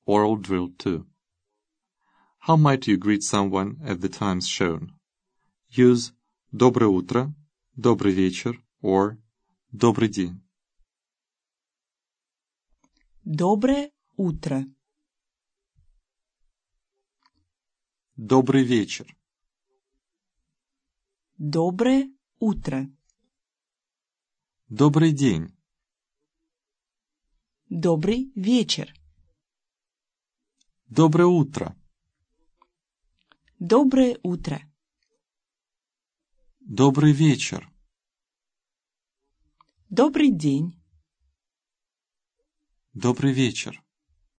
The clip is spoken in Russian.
Oral Drill 2. How might you greet someone at the times shown? Use «Доброе утро», «Добрый вечер» or «Добрый день». Доброе утро. Добрый вечер. Доброе утро. Добрый день. Добрый вечер. Доброе утро. Доброе утро. Добрый вечер. Добрый день. Добрый вечер.